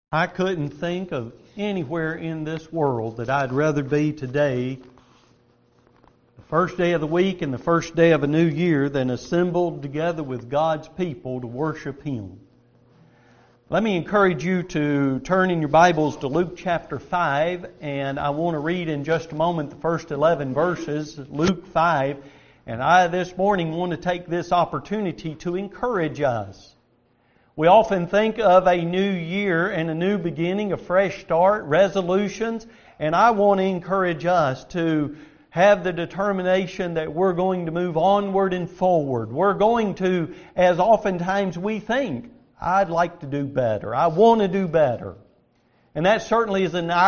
I couldn't think of anywhere in this world that I'd rather be today, the first day of the week and the first day of a new year, than assembled together with God's people to worship Him. Let me encourage you to turn in your Bibles to Luke chapter 5, and I want to read in just a moment the first 11 verses, Luke 5, and I this morning want to take this opportunity to encourage us. We often think of a new year and a new beginning, a fresh start, resolutions, and I want to encourage us to have the determination that we're going to move onward and forward. We're going to, as oftentimes we think, I'd like to do better. I want to do better. And that certainly is an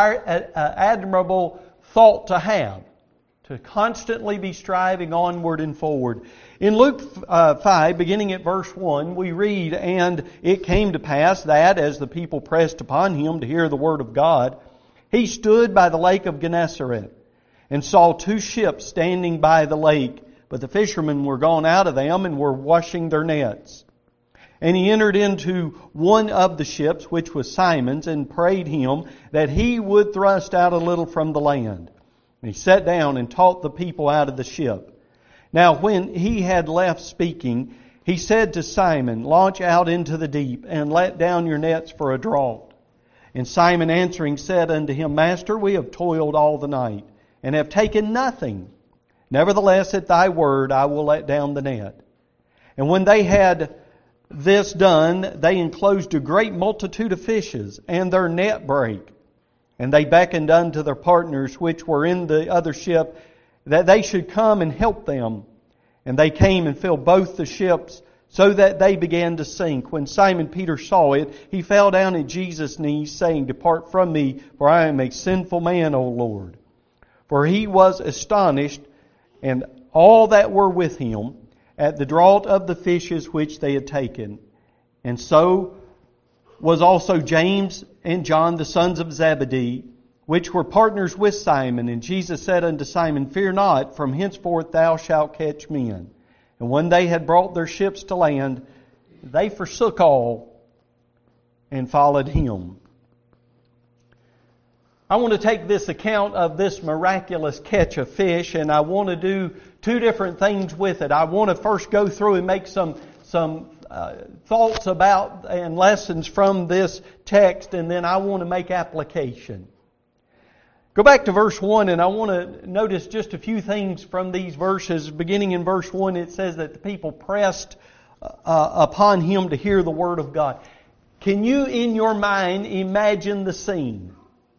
admirable thought to have, to constantly be striving onward and forward. In Luke 5, beginning at verse 1, we read, "And it came to pass that, as the people pressed upon him to hear the word of God, he stood by the lake of Gennesaret, and saw two ships standing by the lake, but the fishermen were gone out of them, and were washing their nets. And he entered into one of the ships, which was Simon's, and prayed him that he would thrust out a little from the land. And he sat down and taught the people out of the ship. Now when he had left speaking, he said to Simon, Launch out into the deep, and let down your nets for a draught. And Simon answering said unto him, Master, we have toiled all the night, and have taken nothing. Nevertheless, at thy word I will let down the net. And when they had this done, they enclosed a great multitude of fishes, and their net brake. And they beckoned unto their partners which were in the other ship, that they should come and help them. And they came and filled both the ships, so that they began to sink. When Simon Peter saw it, he fell down at Jesus' knees, saying, Depart from me, for I am a sinful man, O Lord. For he was astonished, and all that were with him, at the draught of the fishes which they had taken. And so was also James and John, the sons of Zebedee, which were partners with Simon. And Jesus said unto Simon, Fear not, from henceforth thou shalt catch men. And when they had brought their ships to land, they forsook all and followed him. I want to take this account of this miraculous catch of fish, and I want to do two different things with it. I want to first go through and make some thoughts about and lessons from this text, and then I want to make application. Go back to verse 1, and I want to notice just a few things from these verses. Beginning in verse 1, it says that the people pressed upon him to hear the word of God. Can you, in your mind, imagine the scene?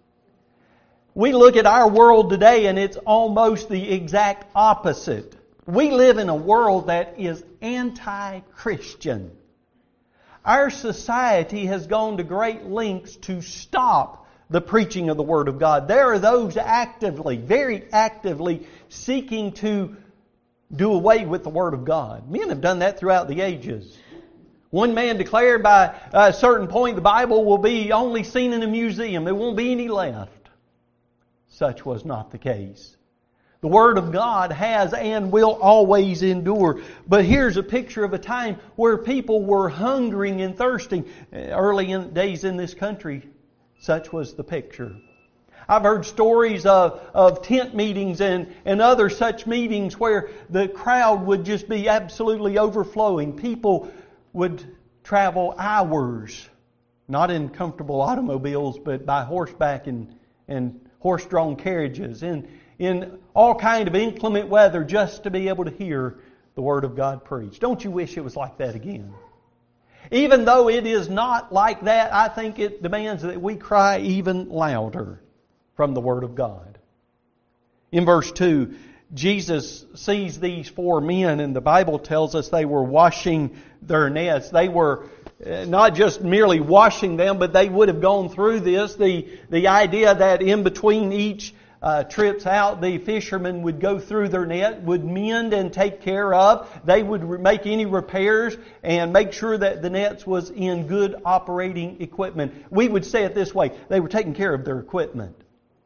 We look at our world today, and it's almost the exact opposite. We live in a world that is anti-Christian. Our society has gone to great lengths to stop the preaching of the Word of God. There are those actively, very actively, seeking to do away with the Word of God. Men have done that throughout the ages. One man declared by a certain point the Bible will be only seen in a museum. There won't be any left. Such was not the case. The Word of God has and will always endure. But here's a picture of a time where people were hungering and thirsting. Early days in this country, such was the picture. I've heard stories of tent meetings and other such meetings where the crowd would just be absolutely overflowing. People would travel hours, not in comfortable automobiles, but by horseback and horse-drawn carriages, in all kind of inclement weather, just to be able to hear the Word of God preached. Don't you wish it was like that again? Even though it is not like that, I think it demands that we cry even louder from the Word of God. In verse 2, Jesus sees these four men, and the Bible tells us they were washing their nets. They were not just merely washing them, but they would have gone through this. The idea that in between each trips out, the fishermen would go through their net, would mend and take care of. They would make any repairs and make sure that the nets was in good operating equipment. We would say it this way: they were taking care of their equipment.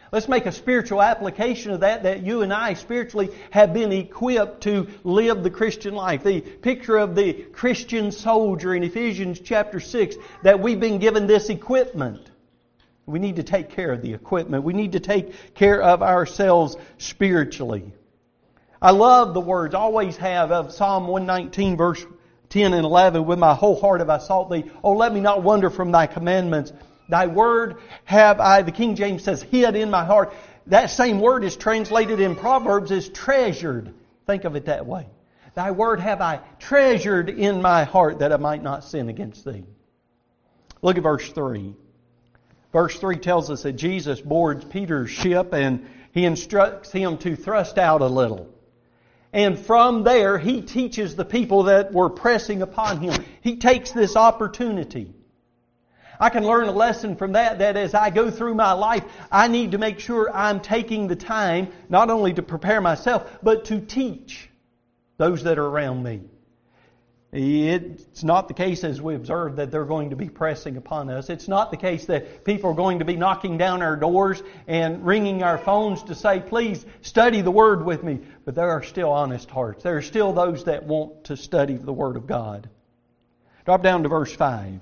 Let's make a spiritual application of that you and I spiritually have been equipped to live the Christian life. The picture of the Christian soldier in Ephesians chapter 6, that we've been given this equipment. We need to take care of the equipment. We need to take care of ourselves spiritually. I love the words, always have, of Psalm 119 verse 10 and 11. With my whole heart have I sought Thee. Oh, let me not wander from Thy commandments. Thy word have I, the King James says, hid in my heart. That same word is translated in Proverbs as treasured. Think of it that way. Thy word have I treasured in my heart, that I might not sin against Thee. Look at verse 3. Verse 3 tells us that Jesus boards Peter's ship and He instructs him to thrust out a little. And from there, He teaches the people that were pressing upon Him. He takes this opportunity. I can learn a lesson from that as I go through my life, I need to make sure I'm taking the time not only to prepare myself, but to teach those that are around me. It's not the case, as we observe, that they're going to be pressing upon us. It's not the case that people are going to be knocking down our doors and ringing our phones to say, please study the Word with me. But there are still honest hearts. There are still those that want to study the Word of God. Drop down to verse 5.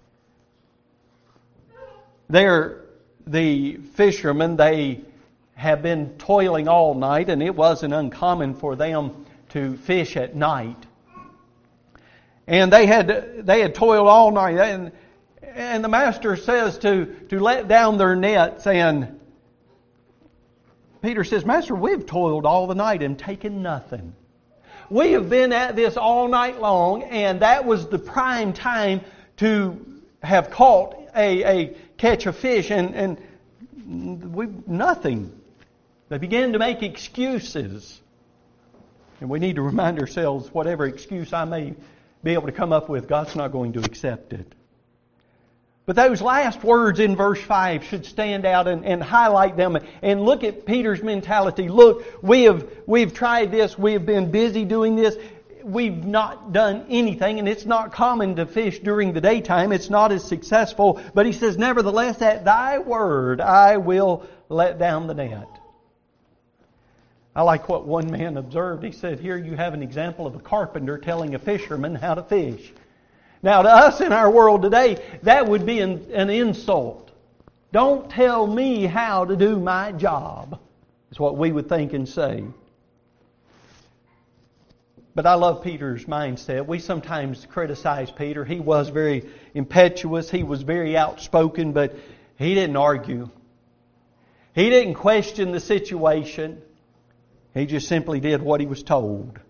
There, the fishermen, they have been toiling all night, and it wasn't uncommon for them to fish at night. And they had toiled all night, and the master says to let down their nets, and Peter says, Master, we've toiled all the night and taken nothing. We have been at this all night long, and that was the prime time to have caught a catch of fish, and we nothing. They began to make excuses. And we need to remind ourselves, whatever excuse I may be able to come up with, God's not going to accept it. But those last words in verse 5 should stand out and highlight them. And look at Peter's mentality. Look, we've tried this. We have been busy doing this. We've not done anything. And it's not common to fish during the daytime. It's not as successful. But he says, nevertheless, at Thy word I will let down the net. I like what one man observed. He said, here you have an example of a carpenter telling a fisherman how to fish. Now to us in our world today, that would be an insult. Don't tell me how to do my job, is what we would think and say. But I love Peter's mindset. We sometimes criticize Peter. He was very impetuous. He was very outspoken, but he didn't argue. He didn't question the situation. He just simply did what he was told.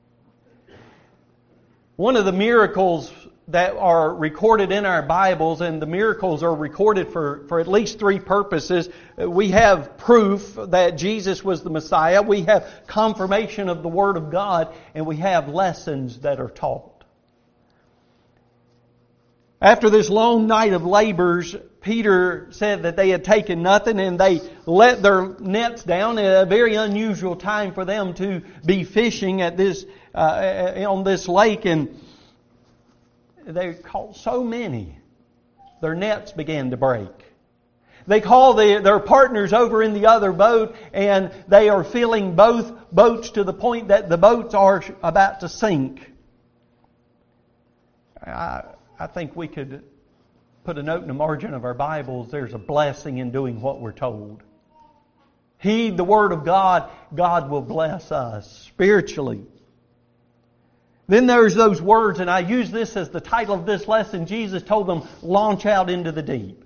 One of the miracles that are recorded in our Bibles, and the miracles are recorded for at least three purposes. We have proof that Jesus was the Messiah. We have confirmation of the Word of God. And we have lessons that are taught. After this long night of labors, Peter said that they had taken nothing, and they let their nets down at a very unusual time for them to be fishing at this on this lake, and they caught so many, their nets began to break. They call their partners over in the other boat, and they are filling both boats to the point that the boats are about to sink. I think we could put a note in the margin of our Bibles, there's a blessing in doing what we're told. Heed the Word of God, God will bless us spiritually. Then there's those words, and I use this as the title of this lesson. Jesus told them, launch out into the deep.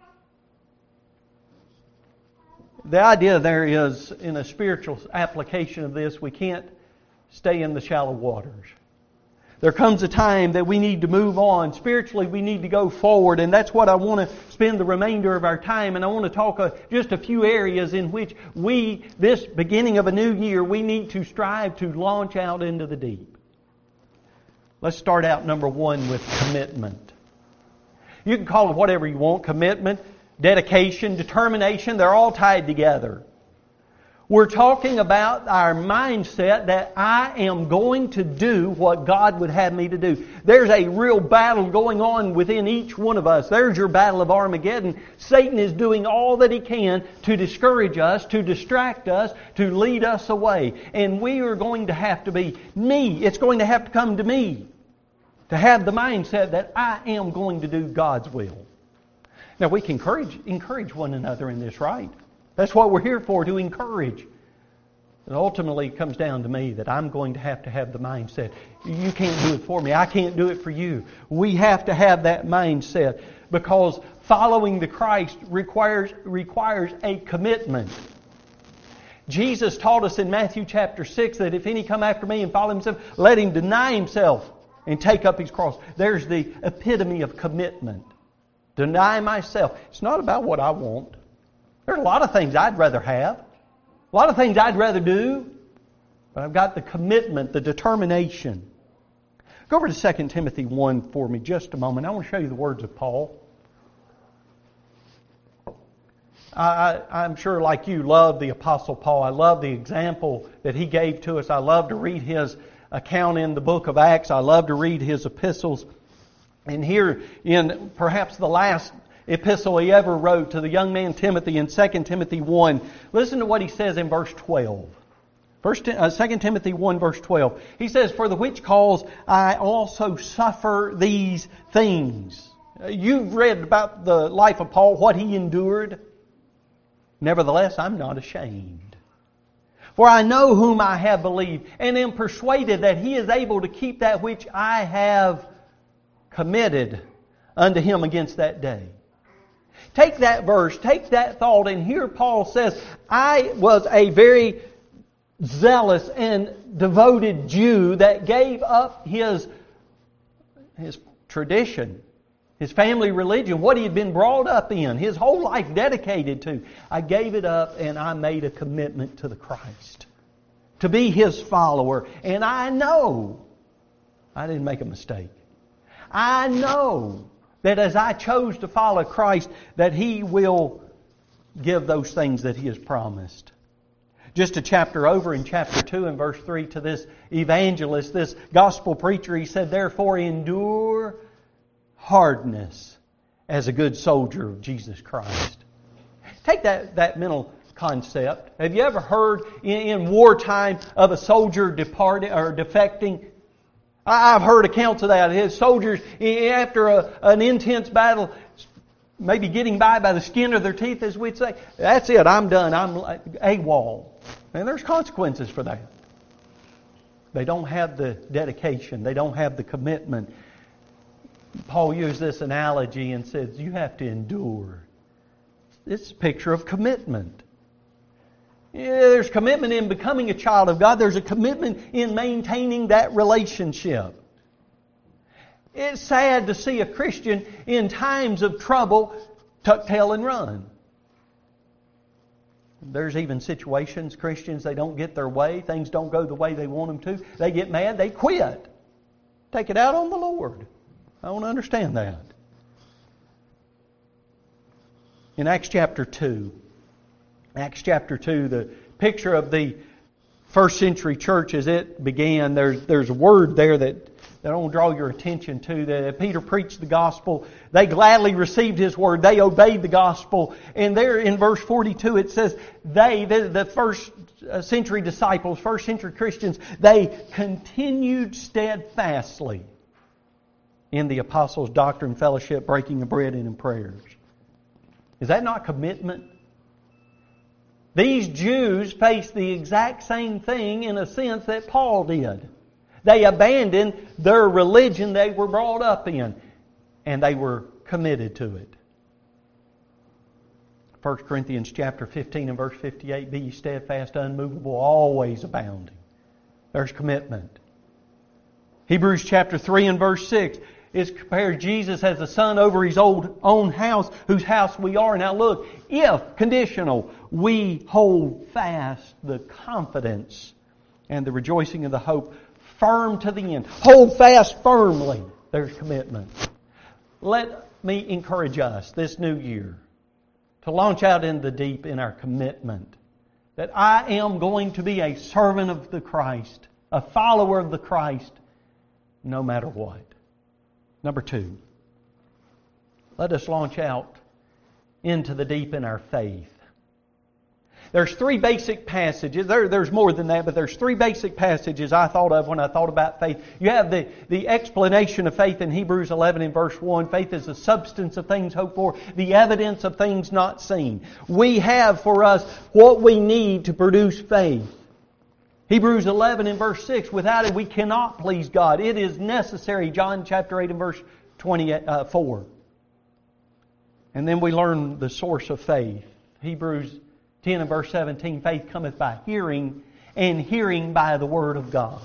The idea there is, in a spiritual application of this, we can't stay in the shallow waters. There comes a time that we need to move on. Spiritually, we need to go forward. And that's what I want to spend the remainder of our time. And I want to talk just a few areas in which this beginning of a new year, we need to strive to launch out into the deep. Let's start out, number one, with commitment. You can call it whatever you want. Commitment, dedication, determination, they're all tied together. We're talking about our mindset that I am going to do what God would have me to do. There's a real battle going on within each one of us. There's your battle of Armageddon. Satan is doing all that he can to discourage us, to distract us, to lead us away. And we are going to have to be me. It's going to have to come to me to have the mindset that I am going to do God's will. Now we can encourage one another in this, right? That's what we're here for, to encourage. And ultimately it comes down to me that I'm going to have the mindset. You can't do it for me. I can't do it for you. We have to have that mindset because following the Christ requires a commitment. Jesus taught us in Matthew chapter 6 that if any come after me and follow himself, let him deny himself and take up his cross. There's the epitome of commitment. Deny myself. It's not about what I want. There's a lot of things I'd rather have. A lot of things I'd rather do. But I've got the commitment, the determination. Go over to 2 Timothy 1 for me just a moment. I want to show you the words of Paul. I'm sure like you love the Apostle Paul. I love the example that he gave to us. I love to read his account in the book of Acts. I love to read his epistles. And here in perhaps the last epistle he ever wrote to the young man Timothy in 2 Timothy 1. Listen to what he says in verse 12. 2 Timothy 1 verse 12. He says, "For the which cause I also suffer these things." You've read about the life of Paul, what he endured. "Nevertheless, I'm not ashamed. For I know whom I have believed, and am persuaded that he is able to keep that which I have committed unto him against that day." Take that verse, take that thought, and here Paul says, I was a very zealous and devoted Jew that gave up his tradition, his family religion, what he had been brought up in, his whole life dedicated to. I gave it up and I made a commitment to the Christ, to be his follower. And I know I didn't make a mistake. I know that as I chose to follow Christ, that he will give those things that he has promised. Just a chapter over in chapter 2 and verse 3 to this evangelist, this gospel preacher, he said, "Therefore endure hardness as a good soldier of Jesus Christ." Take that mental concept. Have you ever heard in wartime of a soldier departing or defecting? I've heard accounts of that. His soldiers, after an intense battle, maybe getting by the skin of their teeth, as we'd say, "That's it, I'm done, I'm AWOL." And there's consequences for that. They don't have the dedication. They don't have the commitment. Paul used this analogy and says, you have to endure. It's a picture of commitment. Yeah, there's commitment in becoming a child of God. There's a commitment in maintaining that relationship. It's sad to see a Christian in times of trouble tuck tail and run. There's even situations, Christians, they don't get their way. Things don't go the way they want them to. They get mad, they quit. Take it out on the Lord. I don't understand that. In Acts chapter 2, the picture of the first century church as it began, there's a word there that I want to draw your attention to. That Peter preached the gospel. They gladly received his word. They obeyed the gospel. And there in verse 42 it says, the first century disciples, first century Christians, they continued steadfastly in the apostles' doctrine, fellowship, breaking of bread, and in prayers. Is that not commitment? These Jews faced the exact same thing in a sense that Paul did. They abandoned their religion they were brought up in, and they were committed to it. 1 Corinthians chapter 15 and verse 58, "Be ye steadfast, unmovable, always abounding." There's commitment. Hebrews chapter 3 and verse 6, it compares Jesus as the son over his own house, whose house we are. Now look, if, conditional, we hold fast the confidence and the rejoicing of the hope firm to the end. Hold fast firmly. There's commitment. Let me encourage us this new year to launch out in the deep in our commitment that I am going to be a servant of the Christ, a follower of the Christ, no matter what. Number 2, let us launch out into the deep in our faith. There's 3 basic passages. There's more than that, but there's 3 basic passages I thought of when I thought about faith. You have the explanation of faith in Hebrews 11 and verse 1. Faith is the substance of things hoped for, the evidence of things not seen. We have for us what we need to produce faith. Hebrews 11 and verse 6, without it we cannot please God. It is necessary, John chapter 8 and verse 24. And then we learn the source of faith. Hebrews 10 and verse 17, faith cometh by hearing, and hearing by the Word of God.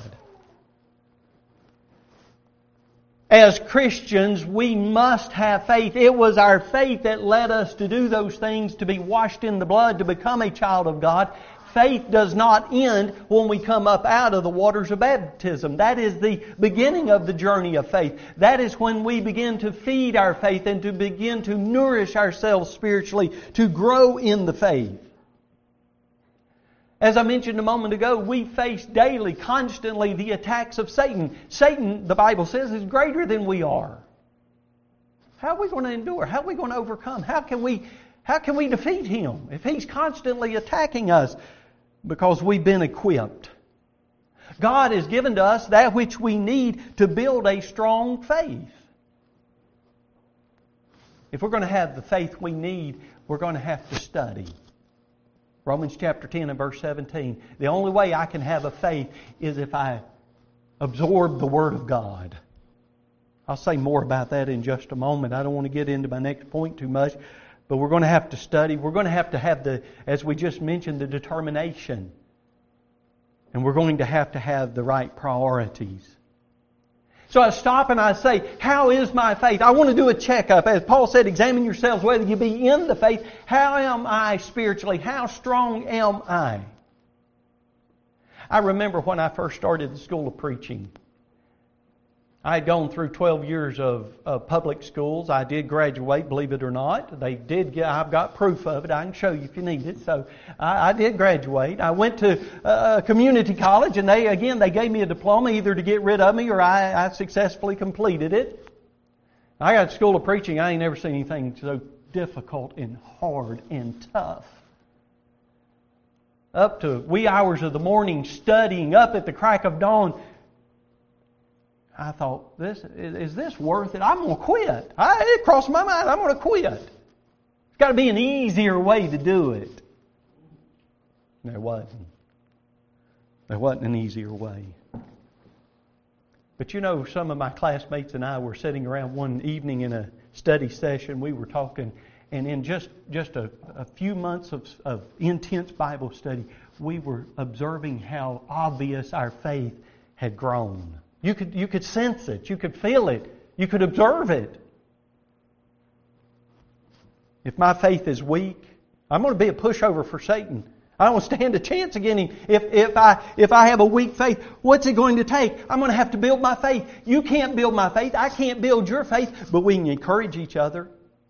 As Christians, we must have faith. It was our faith that led us to do those things, to be washed in the blood, to become a child of God. Faith does not end when we come up out of the waters of baptism. That is the beginning of the journey of faith. That is when we begin to feed our faith and to begin to nourish ourselves spiritually, to grow in the faith. As I mentioned a moment ago, we face daily, constantly, the attacks of Satan. Satan, the Bible says, is greater than we are. How are we going to endure? How are we going to overcome? How can we defeat him if he's constantly attacking us? Because we've been equipped. God has given to us that which we need to build a strong faith. If we're going to have the faith we need, we're going to have to study. Romans chapter 10 and verse 17. The only way I can have a faith is if I absorb the Word of God. I'll say more about that in just a moment. I don't want to get into my next point too much. But we're going to have to study. We're going to have the, as we just mentioned, the determination. And we're going to have the right priorities. So I stop and I say, how is my faith? I want to do a checkup. As Paul said, examine yourselves whether you be in the faith. How am I spiritually? How strong am I? I remember when I first started the school of preaching. I had gone through 12 years of public schools. I did graduate, believe it or not. I've got proof of it. I can show you if you need it. So I did graduate. I went to a community college, and they gave me a diploma either to get rid of me or I successfully completed it. I got to school of preaching. I ain't never seen anything so difficult and hard and tough. Up to wee hours of the morning studying, up at the crack of dawn. I thought, is this worth it? I'm going to quit. It crossed my mind. I'm going to quit. There's got to be an easier way to do it. There wasn't. There wasn't an easier way. But you know, some of my classmates and I were sitting around one evening in a study session. We were talking, and in just a few months of intense Bible study, we were observing how obvious our faith had grown. You could sense it. You could feel it. You could observe it. If my faith is weak, I'm going to be a pushover for Satan. I don't stand a chance against him. If I have a weak faith, what's it going to take? I'm going to have to build my faith. You can't build my faith. I can't build your faith. But we can encourage each other.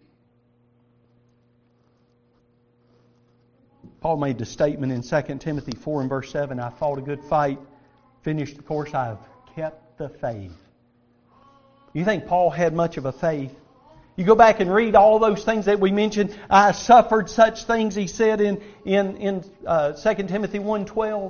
Paul made the statement in 2 Timothy 4 and verse 7, I fought a good fight, finished the course, I've kept the faith. You think Paul had much of a faith? You go back and read all those things that we mentioned. I suffered such things, he said in 2 Timothy 1:12.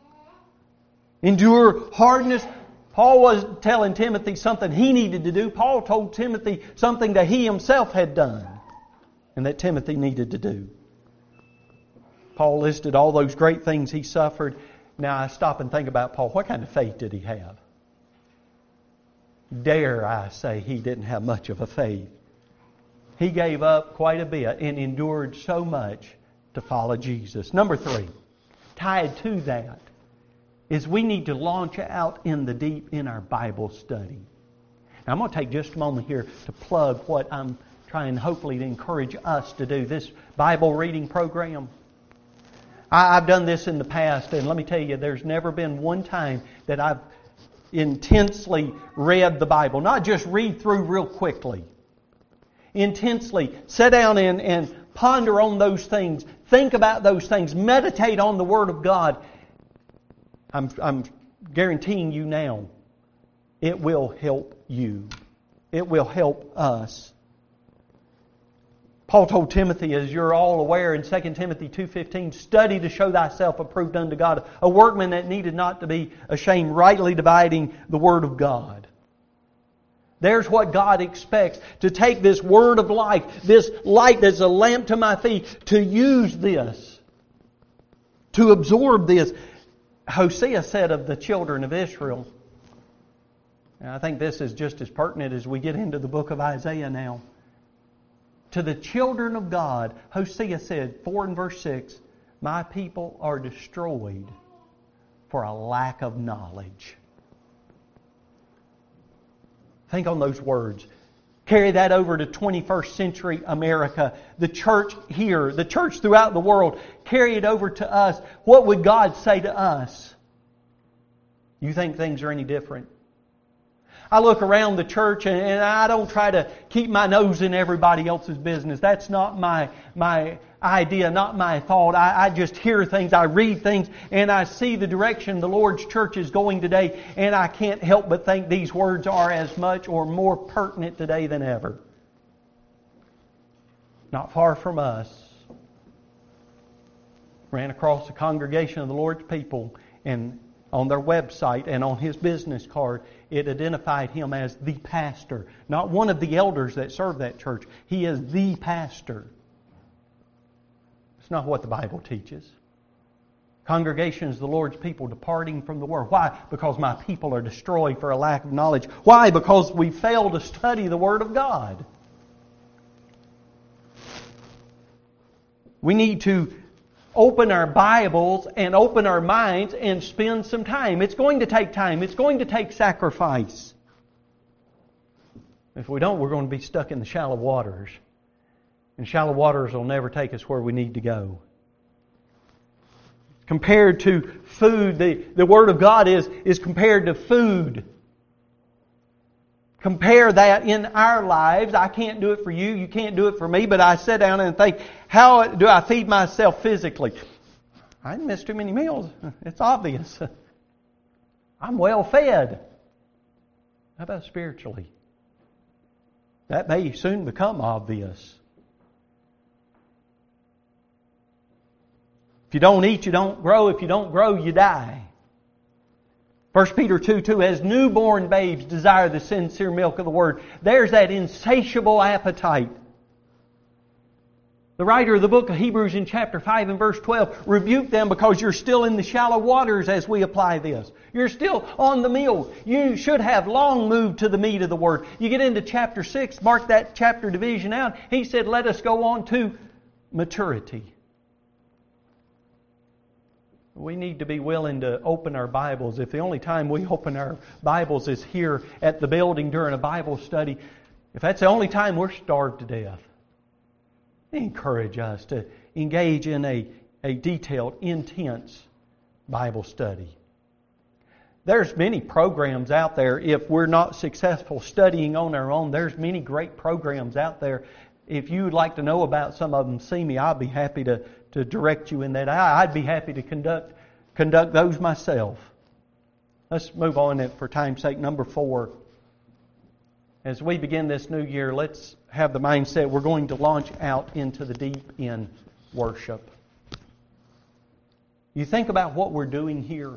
Endure hardness. Paul was telling Timothy something he needed to do. Paul told Timothy something that he himself had done and that Timothy needed to do. Paul listed all those great things he suffered. Now I stop and think about Paul. What kind of faith did he have? Dare I say he didn't have much of a faith. He gave up quite a bit and endured so much to follow Jesus. Number 3, tied to that, is we need to launch out in the deep in our Bible study. Now I'm going to take just a moment here to plug what I'm trying hopefully to encourage us to do. This Bible reading program. I've done this in the past, and let me tell you, there's never been one time that I've intensely read the Bible. Not just read through real quickly. Intensely sit down and ponder on those things, think about those things, meditate on the Word of God, I'm guaranteeing you now, it will help you. It will help us. Paul told Timothy, as you're all aware in 2 Timothy 2:15, study to show thyself approved unto God, a workman that needed not to be ashamed, rightly dividing the Word of God. There's what God expects, to take this Word of life, this light that's a lamp to my feet, to use this, to absorb this. Hosea said of the children of Israel, and I think this is just as pertinent as we get into the book of Isaiah now. To the children of God, Hosea said, 4 and verse 6, my people are destroyed for a lack of knowledge. Think on those words. Carry that over to 21st century America. The church here, the church throughout the world, carry it over to us. What would God say to us? You think things are any different? I look around the church and I don't try to keep my nose in everybody else's business. That's not my idea, not my thought. I just hear things, I read things, and I see the direction the Lord's church is going today, and I can't help but think these words are as much or more pertinent today than ever. Not far from us, ran across a congregation of the Lord's people, and on their website and on his business card, it identified him as the pastor. Not one of the elders that serve that church. He is the pastor. It's not what the Bible teaches. Congregation is the Lord's people departing from the Word. Why? Because my people are destroyed for a lack of knowledge. Why? Because we fail to study the Word of God. We need to open our Bibles and open our minds and spend some time. It's going to take time. It's going to take sacrifice. If we don't, we're going to be stuck in the shallow waters. And shallow waters will never take us where we need to go. Compared to food, the Word of God is compared to food. Compare that in our lives. I can't do it for you. You can't do it for me. But I sit down and think, how do I feed myself physically? I didn't miss too many meals. It's obvious. I'm well fed. How about spiritually? That may soon become obvious. If you don't eat, you don't grow. If you don't grow, you die. 1 Peter 2:2, as newborn babes desire the sincere milk of the Word. There's that insatiable appetite. The writer of the book of Hebrews in chapter 5 and verse 12 rebuked them because you're still in the shallow waters as we apply this. You're still on the meal. You should have long moved to the meat of the Word. You get into chapter 6, mark that chapter division out. He said, let us go on to maturity. We need to be willing to open our Bibles. If the only time we open our Bibles is here at the building during a Bible study, if that's the only time, we're starved to death. Encourage us to engage in a detailed, intense Bible study. There's many programs out there. If we're not successful studying on our own, there's many great programs out there. If you would like to know about some of them, see me. I'll be happy to direct you in that. I'd be happy to conduct those myself. Let's move on for time's sake. Number 4. As we begin this new year, let's have the mindset we're going to launch out into the deep in worship. You think about what we're doing here.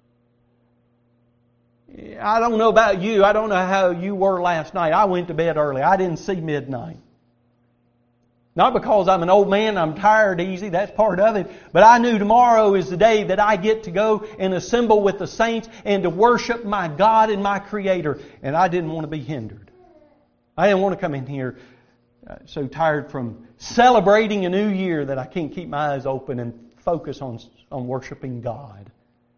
I don't know about you. I don't know how you were last night. I went to bed early. I didn't see midnight. Not because I'm an old man, I'm tired easy, that's part of it. But I knew tomorrow is the day that I get to go and assemble with the saints and to worship my God and my Creator. And I didn't want to be hindered. I didn't want to come in here so tired from celebrating a new year that I can't keep my eyes open and focus on worshiping God.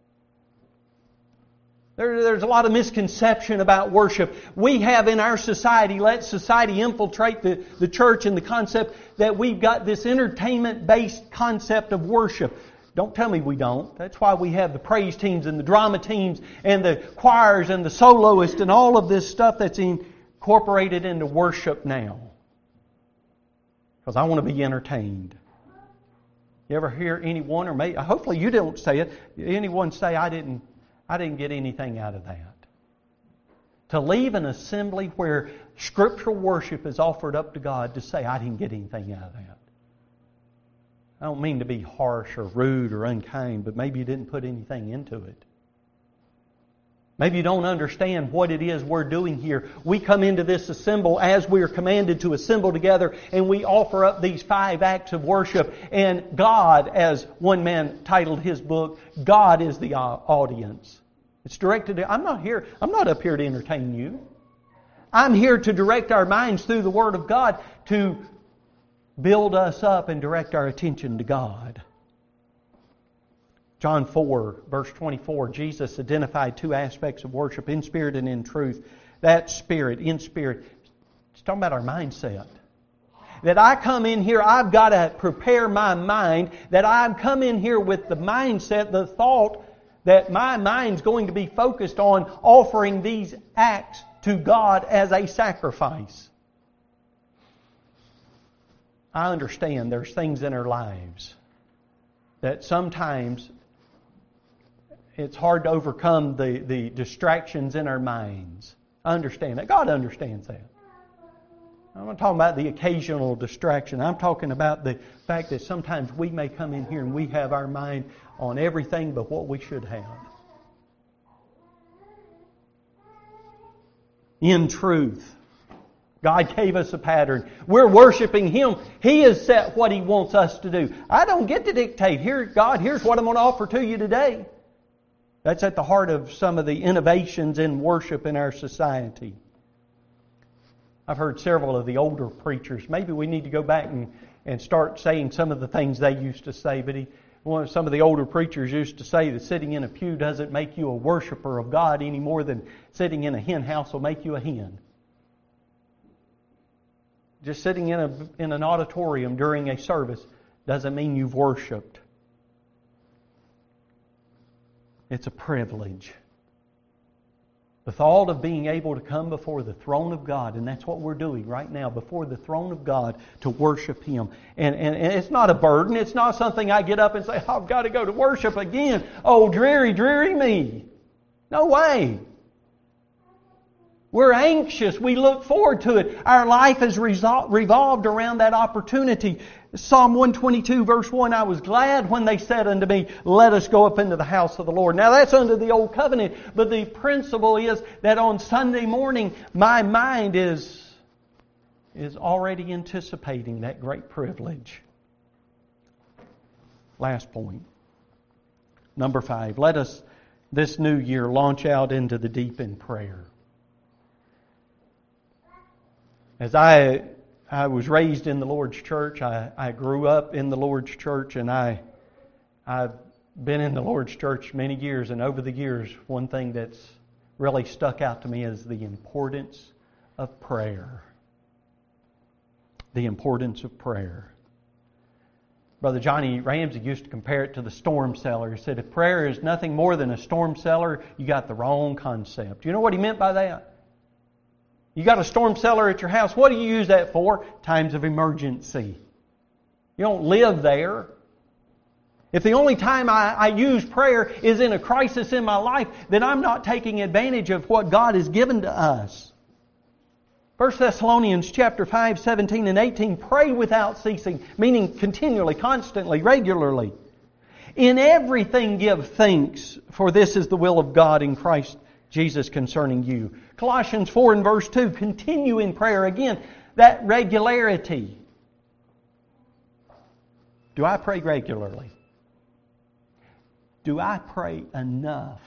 There's a lot of misconception about worship. We have in our society, let society infiltrate the church and the concept that we've got this entertainment-based concept of worship. Don't tell me we don't. That's why we have the praise teams and the drama teams and the choirs and the soloists and all of this stuff that's incorporated into worship now. because I want to be entertained. You ever hear anyone, or maybe, hopefully you don't say it, anyone say, I didn't get anything out of that? To leave an assembly where scriptural worship is offered up to God, to say, I didn't get anything out of that. I don't mean to be harsh or rude or unkind, but maybe you didn't put anything into it. Maybe you don't understand what it is we're doing here. We come into this assemble as we are commanded to assemble together, and we offer up these 5 acts of worship. And God, as one man titled his book, God is the audience. It's directed to, I'm not up here to entertain you. I'm here to direct our minds through the Word of God to build us up and direct our attention to God. John 4, verse 24, Jesus identified 2 aspects of worship, in spirit and in truth. That spirit, in spirit, it's talking about our mindset. That I come in here, I've got to prepare my mind, that I've come in here with the mindset, the thought that my mind's going to be focused on offering these acts to God as a sacrifice. I understand there's things in our lives that sometimes it's hard to overcome the distractions in our minds. I understand that. God understands that. I'm not talking about the occasional distraction. I'm talking about the fact that sometimes we may come in here and we have our mind on everything but what we should have. In truth, God gave us a pattern. We're worshiping Him. He has set what He wants us to do. I don't get to dictate, here, God, here's what I'm going to offer to you today. That's at the heart of some of the innovations in worship in our society. I've heard several of the older preachers. Maybe we need to go back and start saying some of the things they used to say. But some of the older preachers used to say that sitting in a pew doesn't make you a worshiper of God any more than sitting in a hen house will make you a hen. Just sitting in an auditorium during a service doesn't mean you've worshipped. It's a privilege. The thought of being able to come before the throne of God, and that's what we're doing right now, before the throne of God to worship Him. And it's not a burden. It's not something I get up and say, I've got to go to worship again. Oh, dreary, dreary me. No way. We're anxious. We look forward to it. Our life is revolved around that opportunity. Psalm 122 verse 1, I was glad when they said unto me, let us go up into the house of the Lord. Now that's under the old covenant, but the principle is that on Sunday morning, my mind is already anticipating that great privilege. Last point. Number 5, let us this new year launch out into the deep in prayer. As I was raised in the Lord's church. I grew up in the Lord's church, and I've been in the Lord's church many years. And over the years, one thing that's really stuck out to me is the importance of prayer. The importance of prayer. Brother Johnny Ramsey used to compare it to the storm cellar. He said, if prayer is nothing more than a storm cellar, you got the wrong concept. You know what he meant by that? You got a storm cellar at your house. What do you use that for? Times of emergency. You don't live there. If the only time I use prayer is in a crisis in my life, then I'm not taking advantage of what God has given to us. 1 Thessalonians chapter 5, 17 and 18, pray without ceasing, meaning continually, constantly, regularly. In everything give thanks, for this is the will of God in Christ Jesus concerning you. Colossians 4 and verse 2, continue in prayer. Again, that regularity. Do I pray regularly? Do I pray enough?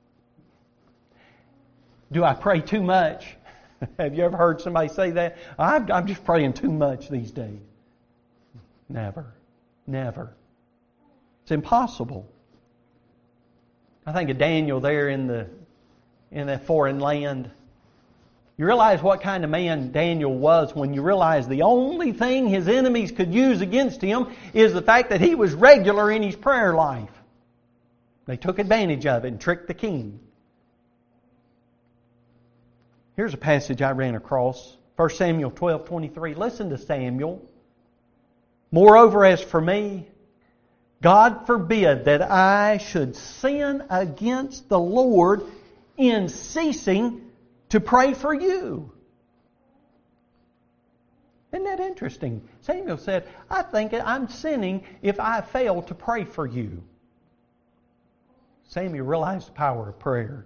Do I pray too much? Have you ever heard somebody say that? I'm just praying too much these days. Never. Never. It's impossible. I think of Daniel there in that foreign land. You realize what kind of man Daniel was when you realize the only thing his enemies could use against him is the fact that he was regular in his prayer life. They took advantage of it and tricked the king. Here's a passage I ran across. 1 Samuel 12:23. Listen to Samuel. Moreover, as for me, God forbid that I should sin against the Lord in ceasing to pray for you. Isn't that interesting? Samuel said, I think I'm sinning if I fail to pray for you. Samuel realized the power of prayer.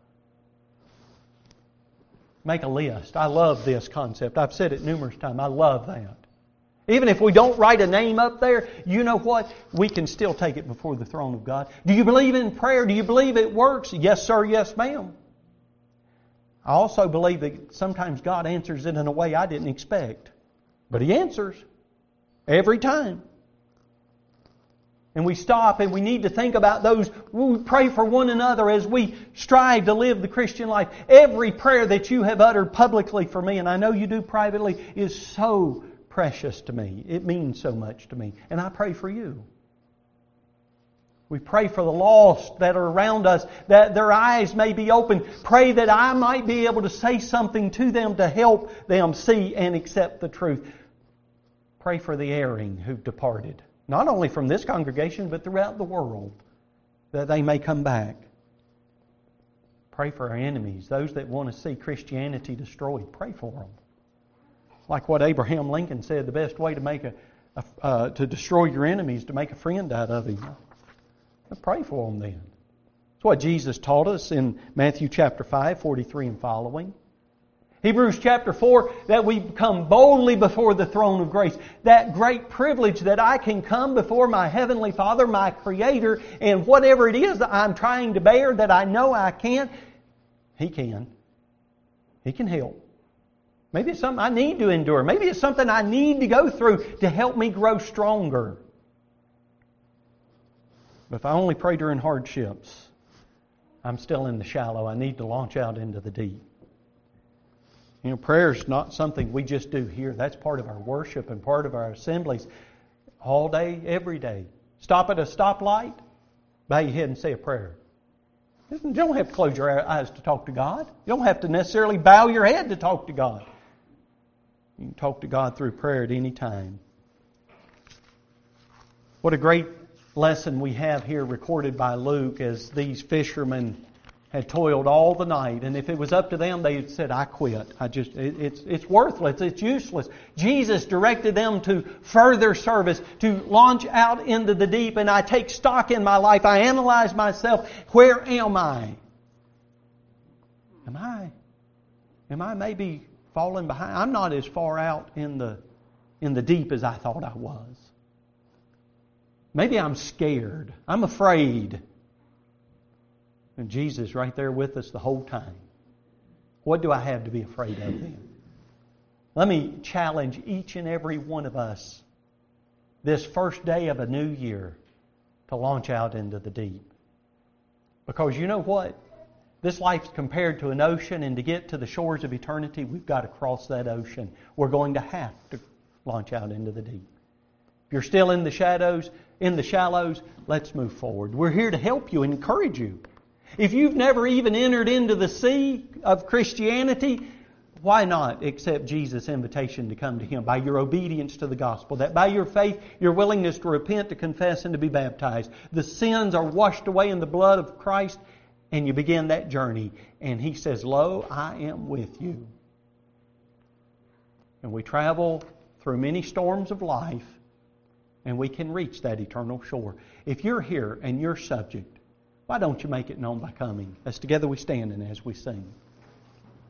Make a list. I love this concept. I've said it numerous times. I love that. Even if we don't write a name up there, you know what? We can still take it before the throne of God. Do you believe in prayer? Do you believe it works? Yes, sir. Yes, ma'am. I also believe that sometimes God answers it in a way I didn't expect. But He answers every time. And we stop and we need to think about those. We pray for one another as we strive to live the Christian life. Every prayer that you have uttered publicly for me, and I know you do privately, is so precious to me. It means so much to me. And I pray for you. We pray for the lost that are around us, that their eyes may be open. Pray that I might be able to say something to them to help them see and accept the truth. Pray for the erring who've departed, not only from this congregation, but throughout the world, that they may come back. Pray for our enemies, those that want to see Christianity destroyed. Pray for them. Like what Abraham Lincoln said, the best way to make to destroy your enemies is to make a friend out of him. Pray for them then. That's what Jesus taught us in Matthew chapter 5, 43 and following. Hebrews chapter 4, that we come boldly before the throne of grace. That great privilege that I can come before my Heavenly Father, my Creator, and whatever it is that I'm trying to bear that I know I can't, He can. He can help. Maybe it's something I need to endure. Maybe it's something I need to go through to help me grow stronger. But if I only pray during hardships, I'm still in the shallow. I need to launch out into the deep. You know, prayer is not something we just do here. That's part of our worship and part of our assemblies all day, every day. Stop at a stoplight, bow your head and say a prayer. You don't have to close your eyes to talk to God. You don't have to necessarily bow your head to talk to God. You can talk to God through prayer at any time. What a great lesson we have here recorded by Luke as these fishermen had toiled all the night, and if it was up to them, they had said, I quit. It's worthless, it's useless. Jesus directed them to further service, to launch out into the deep, and I take stock in my life. I analyze myself. Where am I? Am I maybe falling behind? I'm not as far out in the deep as I thought I was. Maybe I'm scared. I'm afraid. And Jesus right there with us the whole time. What do I have to be afraid of then? Let me challenge each and every one of us this first day of a new year to launch out into the deep. Because you know what? This life's compared to an ocean, and to get to the shores of eternity, we've got to cross that ocean. We're going to have to launch out into the deep. If you're still in the shallows, let's move forward. We're here to help you and encourage you. If you've never even entered into the sea of Christianity, why not accept Jesus' invitation to come to Him by your obedience to the gospel? That by your faith, your willingness to repent, to confess, and to be baptized, the sins are washed away in the blood of Christ, and you begin that journey. And He says, Lo, I am with you. And we travel through many storms of life, and we can reach that eternal shore. If you're here and you're subject, why don't you make it known by coming? As together we stand and as we sing.